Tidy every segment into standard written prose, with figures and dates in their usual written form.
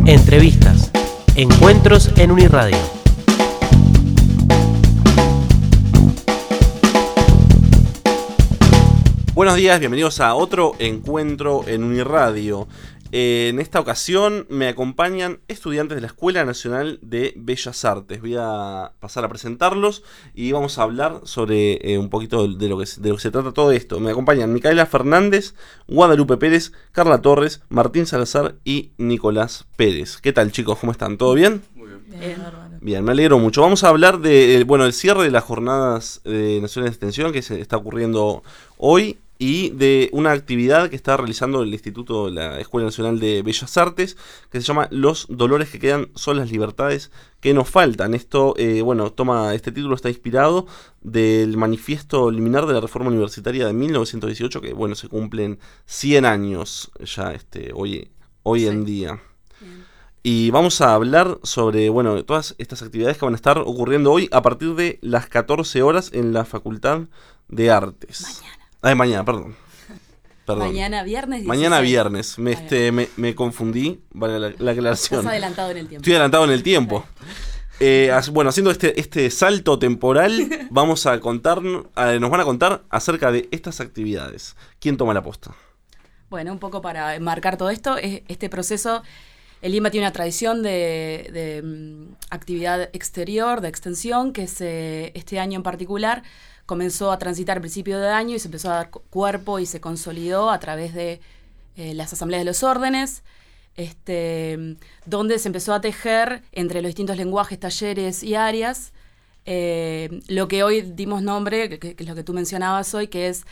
Entrevistas, encuentros en Uniradio. Buenos días, bienvenidos a otro encuentro en Uniradio. En esta ocasión me acompañan estudiantes de la Escuela Nacional de Bellas Artes. Voy a pasar a presentarlos y vamos a hablar sobre un poquito de lo que se trata todo esto. Me acompañan Micaela Fernández, Guadalupe Pérez, Carla Torres, Martín Salazar y Nicolás Pérez. ¿Qué tal, chicos? ¿Cómo están? ¿Todo bien? Muy bien. Bien, me alegro mucho. Vamos a hablar de el cierre de las jornadas nacionales de extensión que se está ocurriendo hoy y de una actividad que está realizando el Instituto de la Escuela Nacional de Bellas Artes que se llama Los dolores que quedan son las libertades que nos faltan. Esto, este título está inspirado del manifiesto liminar de la reforma universitaria de 1918 que, se cumplen 100 años ya hoy en día. Y vamos a hablar sobre todas estas actividades que van a estar ocurriendo hoy a partir de las 14 horas en la Facultad de Artes. Mañana, perdón. Mañana viernes 16. Mañana viernes. Me confundí, vale la aclaración. Estás adelantado en el tiempo. Estoy adelantado en el tiempo. Haciendo este salto temporal, nos van a contar acerca de estas actividades. ¿Quién toma la posta? Bueno, un poco para enmarcar todo esto, este proceso, el INBA tiene una tradición de actividad exterior, de extensión, que este año en particular comenzó a transitar al principio de año y se empezó a dar cuerpo y se consolidó a través de las asambleas de los órdenes, donde se empezó a tejer entre los distintos lenguajes, talleres y áreas, lo que hoy dimos nombre, que es lo que tú mencionabas hoy, que es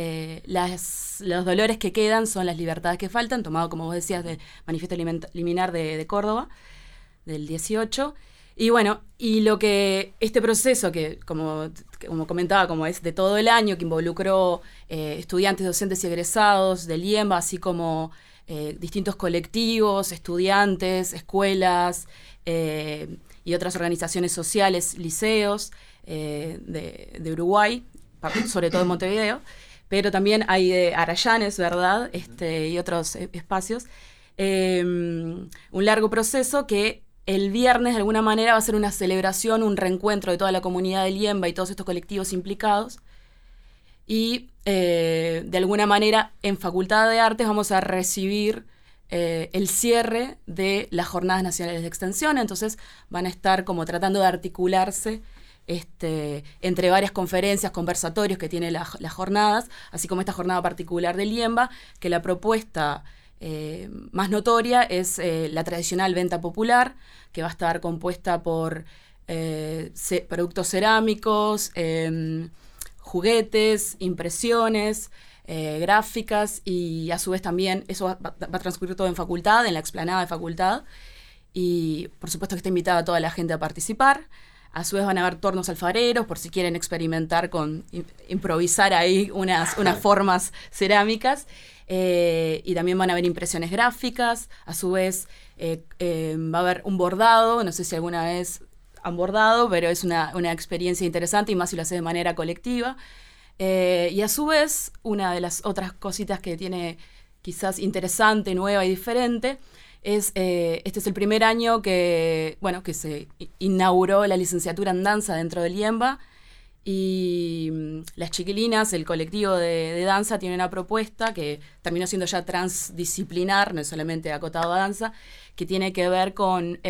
los dolores que quedan son las libertades que faltan, tomado, como vos decías, del manifiesto liminar de Córdoba, del 18. Y lo que este proceso, que como comentaba, como es de todo el año, que involucró estudiantes, docentes y egresados del IEMBA, así como distintos colectivos, estudiantes, escuelas y otras organizaciones sociales, liceos de Uruguay, sobre todo en Montevideo, pero también hay de Arayanes, ¿verdad? Y otros espacios. Un largo proceso que el viernes, de alguna manera, va a ser una celebración, un reencuentro de toda la comunidad del IEMBA y todos estos colectivos implicados. Y, de alguna manera, en Facultad de Artes vamos a recibir el cierre de las Jornadas Nacionales de Extensión. Entonces, van a estar como tratando de articularse entre varias conferencias, conversatorios que tiene las jornadas, así como esta jornada particular del IEMBA, que la propuesta más notoria es la tradicional venta popular, que va a estar compuesta por productos cerámicos, juguetes, impresiones, gráficas, y a su vez también eso va a transcurrir todo en facultad, en la explanada de facultad, y por supuesto que está invitada a toda la gente a participar. A su vez van a haber tornos alfareros, por si quieren experimentar con improvisar ahí unas formas cerámicas. Y también van a haber impresiones gráficas. A su vez va a haber un bordado. No sé si alguna vez han bordado, pero es una experiencia interesante, y más si lo hace de manera colectiva. Y a su vez, una de las otras cositas que tiene quizás interesante, nueva y diferente, este es el primer año que se inauguró la licenciatura en danza dentro del IEMBA, y las chiquilinas, el colectivo de danza, tiene una propuesta que terminó siendo ya transdisciplinar, no es solamente acotado a danza, que tiene que ver con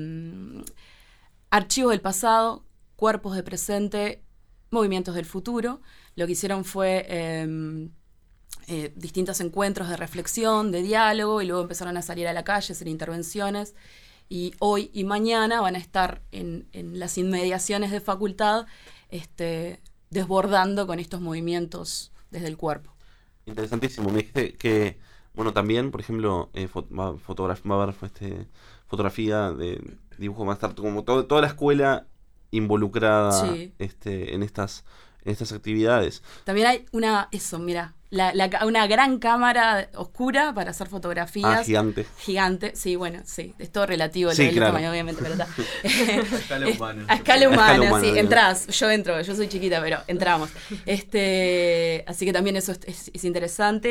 archivos del pasado, cuerpos de presente, movimientos del futuro. Lo que hicieron fue distintos encuentros de reflexión, de diálogo, y luego empezaron a salir a la calle, a hacer intervenciones, y hoy y mañana van a estar en las inmediaciones de facultad, desbordando con estos movimientos desde el cuerpo. Interesantísimo. Me dijiste que, también, por ejemplo, va a haber fotografía de dibujo, va a estar como toda la escuela involucrada, sí, en estas actividades. También hay una gran cámara oscura para hacer fotografías. Gigante, sí, sí, es todo relativo, sí, claro, tamaño, obviamente, pero está. A escala humana, sí, entrás, yo soy chiquita, pero entramos. Así que también eso es interesante.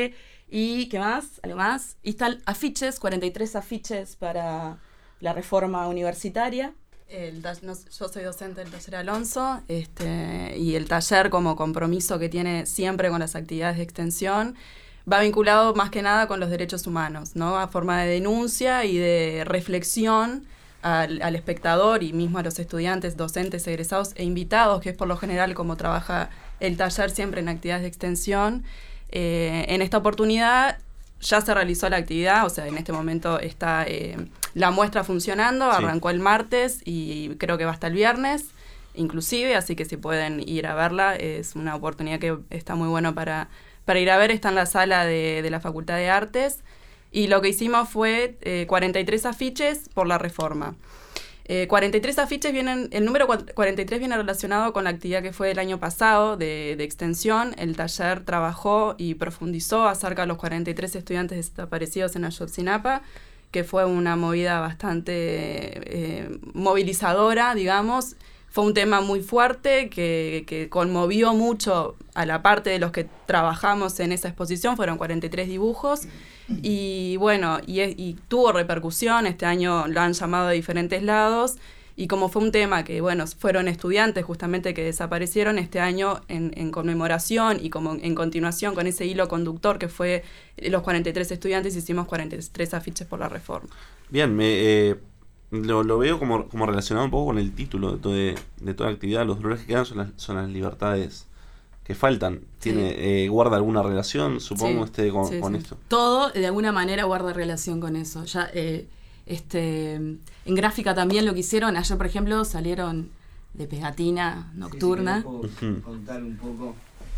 ¿Y qué más? ¿Algo más? Y están afiches, 43 afiches para la reforma universitaria. Yo soy docente del taller Alonso, y el taller, como compromiso que tiene siempre con las actividades de extensión, va vinculado más que nada con los derechos humanos, ¿no? A forma de denuncia y de reflexión al espectador y mismo a los estudiantes, docentes, egresados e invitados, que es por lo general como trabaja el taller siempre en actividades de extensión. En esta oportunidad ya se realizó la actividad, o sea, en este momento está la muestra funcionando, sí. Arrancó el martes y creo que va hasta el viernes, inclusive, así que si pueden ir a verla, es una oportunidad que está muy bueno para ir a ver. Está en la sala de la Facultad de Artes, y lo que hicimos fue 43 afiches por la reforma. 43 afiches el número 43 viene relacionado con la actividad que fue el año pasado de extensión. El taller trabajó y profundizó acerca de los 43 estudiantes desaparecidos en Ayotzinapa, que fue una movida bastante movilizadora, digamos. Fue un tema muy fuerte que conmovió mucho a la parte de los que trabajamos en esa exposición. Fueron 43 dibujos y bueno, y tuvo repercusión. Este año lo han llamado de diferentes lados, y como fue un tema que, bueno, fueron estudiantes justamente que desaparecieron, este año en conmemoración y como en continuación con ese hilo conductor que fue los 43 estudiantes, hicimos 43 afiches por la reforma. Bien, lo veo como relacionado un poco con el título de toda la actividad. Los dolores que quedan son las libertades que faltan. Sí. ¿Guarda alguna relación, supongo, sí. con Sí. esto? Todo de alguna manera guarda relación con eso. Ya en gráfica también lo que hicieron. Ayer, por ejemplo, salieron de pegatina nocturna. Sí, ¿puedo contar un poco?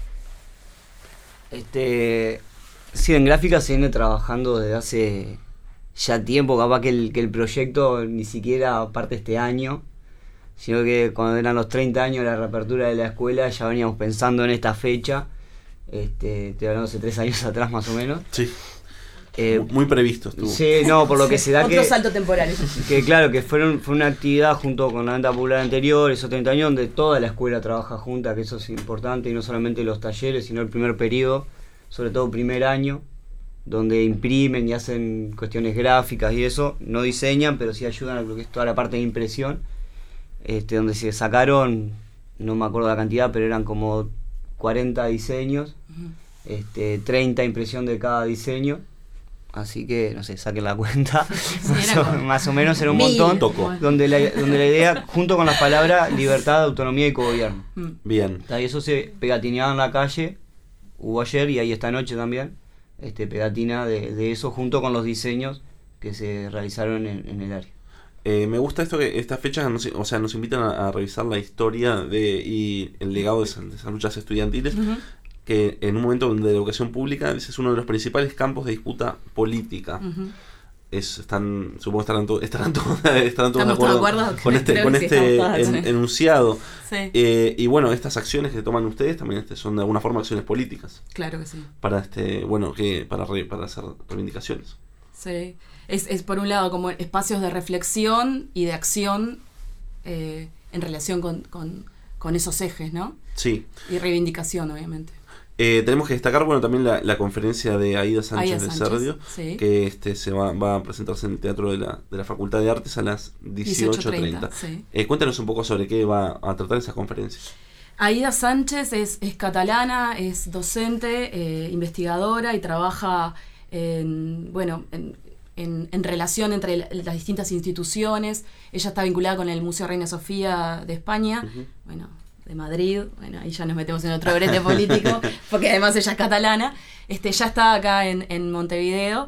Sí, en gráfica se viene trabajando desde hace ya tiempo. Capaz que el proyecto ni siquiera parte este año, sino que cuando eran los 30 años de la reapertura de la escuela ya veníamos pensando en esta fecha. Estoy hablando hace 3 años atrás más o menos. Sí. Muy previsto estuvo. Sí, no, por lo que se da Otro salto temporal. Que claro, que fue una actividad junto con la venta popular anterior, esos 30 años, donde toda la escuela trabaja junta, que eso es importante, y no solamente los talleres, sino el primer periodo, sobre todo primer año, donde imprimen y hacen cuestiones gráficas y eso, no diseñan, pero sí ayudan a lo que es toda la parte de impresión, donde se sacaron, no me acuerdo la cantidad, pero eran como 40 diseños, 30 impresión de cada diseño, así que, no sé, saquen la cuenta, sí, más o menos era un montón, donde la idea, junto con las palabras libertad, autonomía y cogobierno. Bien. Y eso se pegatineaba en la calle, hubo ayer y ahí esta noche también, pegatina de eso junto con los diseños que se realizaron en el área. Me gusta esto que estas fechas nos invitan a revisar la historia y el legado de esas luchas estudiantiles, que en un momento de la educación pública ese es uno de los principales campos de disputa política. Supongo estarán todos de acuerdo con este enunciado. Sí. Y bueno, estas acciones que toman ustedes también son de alguna forma acciones políticas. Claro que sí. Para para hacer reivindicaciones. Sí. Es por un lado como espacios de reflexión y de acción en relación con esos ejes, ¿no? Sí. Y reivindicación, obviamente. Tenemos que destacar también la conferencia de Aida Sánchez de Serdio, sí. que se va a presentarse en el Teatro de la Facultad de Artes a las 18:30. Sí. Cuéntanos un poco sobre qué va a tratar esa conferencia. Aida Sánchez es catalana, es docente, investigadora y trabaja en relación entre las distintas instituciones. Ella está vinculada con el Museo Reina Sofía de España, de Madrid, ahí ya nos metemos en otro brete político, porque además ella es catalana. Ya está acá en Montevideo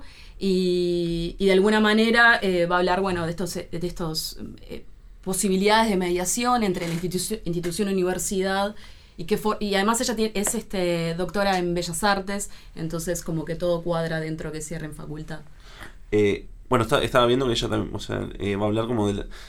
y de alguna manera va a hablar de estos posibilidades de mediación entre la institución universidad y además ella es doctora en Bellas Artes, entonces como que todo cuadra dentro que cierre en facultad. Estaba viendo que ella también, va a hablar como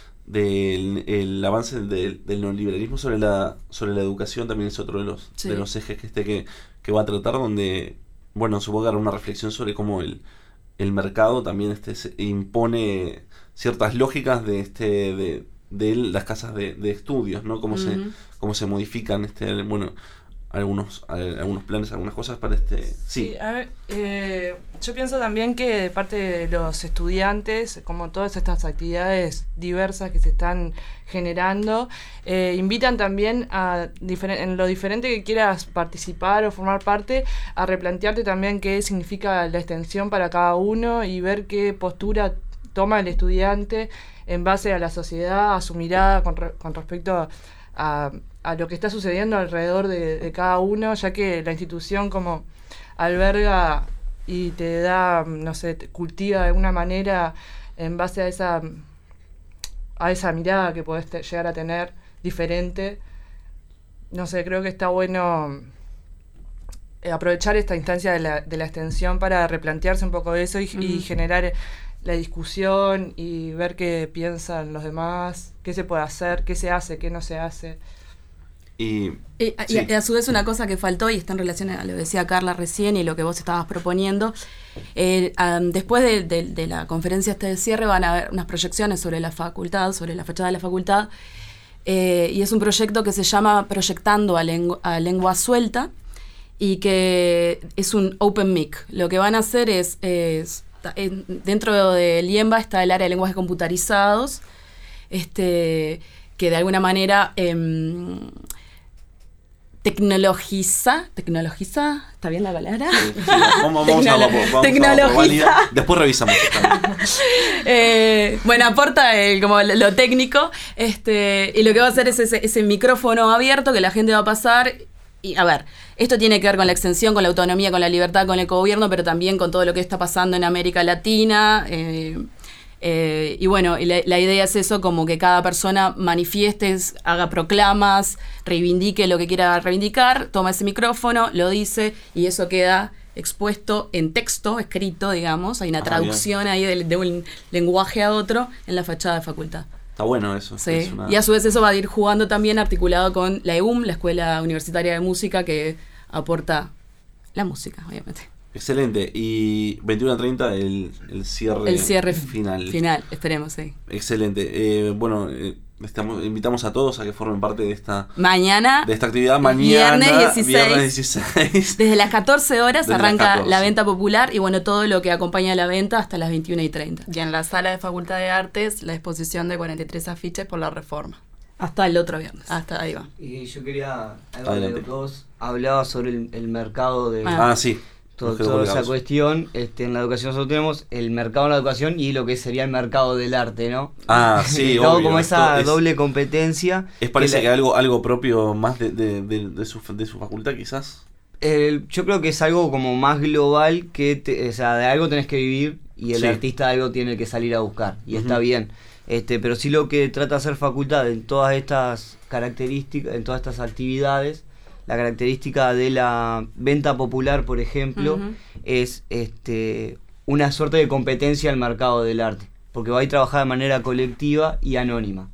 del avance del neoliberalismo sobre la educación. También es otro de los ejes que va a tratar, donde supongo que hará una reflexión sobre cómo el mercado también impone ciertas lógicas de las casas de estudios, ¿no? Cómo se modifican algunos planes, algunas cosas para este... Sí, A ver, yo pienso también que de parte de los estudiantes, como todas estas actividades diversas que se están generando, invitan también en lo diferente que quieras participar o formar parte, a replantearte también qué significa la extensión para cada uno y ver qué postura toma el estudiante en base a la sociedad, a su mirada con respecto a lo que está sucediendo alrededor de cada uno, ya que la institución como alberga y te da, no sé, te cultiva de alguna manera en base a esa mirada que podés llegar a tener diferente. No sé, creo que está bueno aprovechar esta instancia de la extensión para replantearse un poco eso y generar la discusión y ver qué piensan los demás, qué se puede hacer, qué se hace, qué no se hace. Y a su vez una cosa que faltó y está en relación a lo que decía Carla recién y lo que vos estabas proponiendo, después de la conferencia de cierre van a haber unas proyecciones sobre la facultad, sobre la fachada de la facultad, y es un proyecto que se llama Proyectando a Lengua Suelta y que es un open mic. Lo que van a hacer es dentro del IEMBA está el área de lenguajes computarizados, que de alguna manera tecnologiza, ¿está bien la palabra? Sí, vamos a después revisamos. Bueno, aporta como lo técnico, y lo que va a hacer es ese micrófono abierto que la gente va a pasar. Y a ver, esto tiene que ver con la extensión, con la autonomía, con la libertad, con el cogobierno, pero también con todo lo que está pasando en América Latina. Y bueno, la idea es eso, como que cada persona manifieste, haga proclamas, reivindique lo que quiera reivindicar, toma ese micrófono, lo dice y eso queda expuesto en texto, escrito, digamos. Hay una traducción ahí de un lenguaje a otro en la fachada de facultad. Está bueno eso. Sí. Y a su vez eso va a ir jugando también articulado con la EUM, la Escuela Universitaria de Música, que aporta la música, obviamente. Excelente. Y 21:30 el cierre. El cierre final. Final, esperemos, sí. Excelente. Bueno, invitamos a todos a que formen parte de esta actividad mañana. Viernes 16. Desde las 14 horas arranca la venta popular y bueno, todo lo que acompaña a la venta hasta las 21:30. Y en la sala de Facultad de Artes, la exposición de 43 afiches por la reforma. Hasta el otro viernes. Hasta ahí va. Y yo quería, algo de lo que vos hablabas sobre el mercado de... sí. Toda esa cuestión, en la educación nosotros tenemos el mercado en la educación y lo que sería el mercado del arte, ¿no? Sí, todo obvio. Como esa doble competencia. Parece que algo propio más de su facultad, quizás. Yo creo que es algo como más global que, o sea, de algo tenés que vivir y el artista de algo tiene que salir a buscar y está bien. Pero sí lo que trata de hacer facultad en todas estas características, en todas estas actividades, la característica de la venta popular, por ejemplo, es una suerte de competencia al mercado del arte, porque va a ir trabajada de manera colectiva y anónima.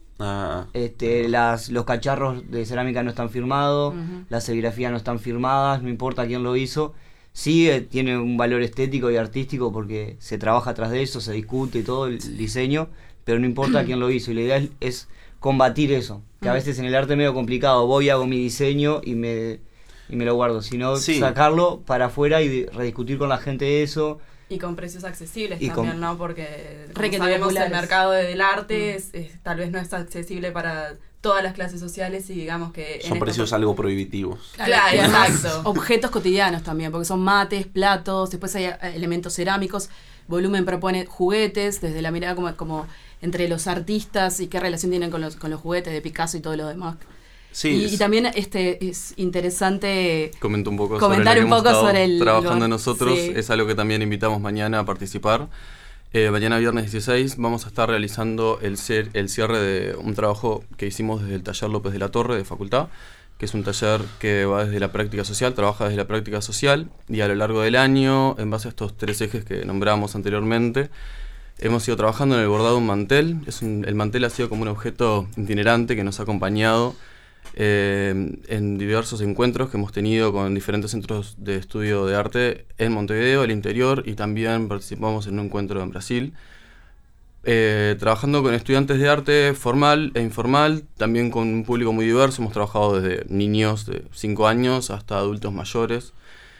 Los cacharros de cerámica no están firmados, las serigrafías no están firmadas, no importa quién lo hizo. Sí, tiene un valor estético y artístico porque se trabaja atrás de eso, se discute todo el diseño, pero no importa quién lo hizo. Y la idea es combatir eso, que a veces en el arte es medio complicado. Voy, hago mi diseño y me lo guardo, sino sacarlo para afuera y rediscutir con la gente eso. Y con precios accesibles y también, ¿no? Porque sabemos el mercado del arte tal vez no es accesible para todas las clases sociales y digamos que... Son precios algo prohibitivos. Claro, exacto. Objetos cotidianos también, porque son mates, platos, después hay elementos cerámicos. Volumen propone juguetes, desde la mirada como entre los artistas y qué relación tienen con los juguetes de Picasso y todo lo demás. Sí, y también es interesante comentar un poco sobre el trabajando nosotros. Es algo que también invitamos mañana a participar. Mañana viernes 16 vamos a estar realizando el cierre de un trabajo que hicimos desde el taller López de la Torre de Facultad, que es un taller que va desde la práctica social, trabaja desde la práctica social, y a lo largo del año, en base a estos 3 ejes que nombramos anteriormente, hemos ido trabajando en el bordado de un mantel. El mantel ha sido como un objeto itinerante que nos ha acompañado en diversos encuentros que hemos tenido con diferentes centros de estudio de arte en Montevideo, el interior, y también participamos en un encuentro en Brasil. trabajando con estudiantes de arte formal e informal, también con un público muy diverso. Hemos trabajado desde niños de 5 años hasta adultos mayores.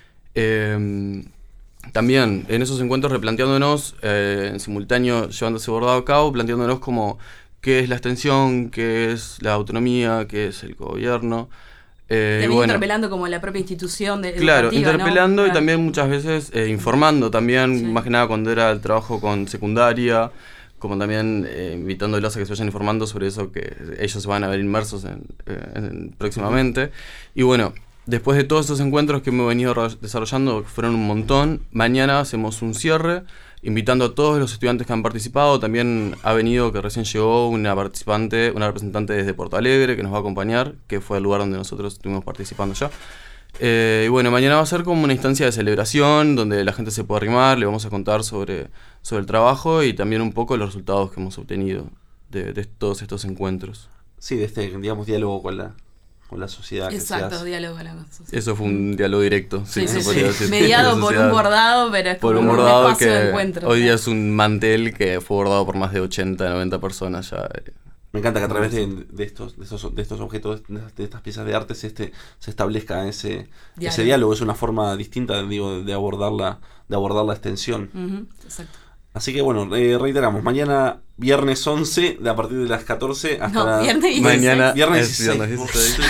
También en esos encuentros replanteándonos, en simultáneo llevando ese bordado a cabo, planteándonos como qué es la extensión, qué es la autonomía, qué es el gobierno. También interpelando como la propia institución de claro, interpelando, ¿no? Y claro. también muchas veces informando también, sí. Más que nada cuando era el trabajo con secundaria, como también invitándolos a que se vayan informando sobre eso que ellos van a ver inmersos en próximamente. Y bueno, después de todos estos encuentros que hemos venido desarrollando, que fueron un montón, mañana hacemos un cierre, invitando a todos los estudiantes que han participado. También ha venido, que recién llegó, una representante desde Porto Alegre, que nos va a acompañar, que fue el lugar donde nosotros estuvimos participando ya. Y bueno, mañana va a ser como una instancia de celebración, donde la gente se puede arrimar, le vamos a contar sobre el trabajo y también un poco los resultados que hemos obtenido de todos estos encuentros. Sí, de este, digamos, diálogo con la sociedad. Exacto, diálogo con la sociedad. Eso fue un diálogo directo. Sí. Mediado por un bordado, pero es por un espacio que de encuentro. Hoy día es un mantel que fue bordado por más de 80, 90 personas ya. Me encanta que a través de estos objetos, de estas piezas de arte, se establezca ese diálogo. Es una forma distinta, digo, de abordar la extensión. Exacto. Así que bueno, reiteramos, mañana viernes 11, a partir de las 14 hasta viernes 16. Mañana viernes es 16. Viernes 16.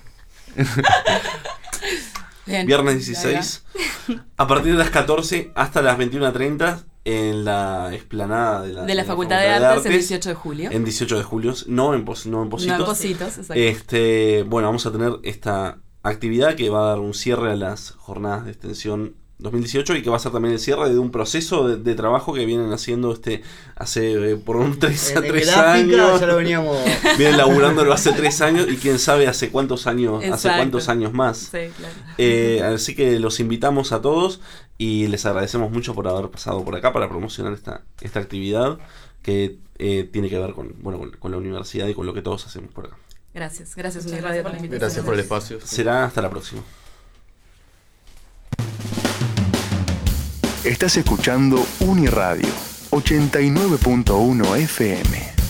Bien, viernes 16, a partir de las 14 hasta las 21:30 en la explanada de la Facultad de Artes el 18 de julio. En 18 de julio, no en Positos. No en Positos, exacto. Bueno, vamos a tener esta actividad que va a dar un cierre a las jornadas de extensión 2018 y que va a ser también el cierre de un proceso de trabajo que vienen haciendo hace por un 3 años. Ya lo veníamos. Vienen laburándolo hace 3 años y quién sabe hace cuántos años, más. Sí, claro. Así que los invitamos a todos y les agradecemos mucho por haber pasado por acá para promocionar esta actividad que tiene que ver con la universidad y con lo que todos hacemos por acá. Gracias Unirradio por la invitación. Gracias por el espacio. Será hasta la próxima. Estás escuchando Unirradio 89.1 FM.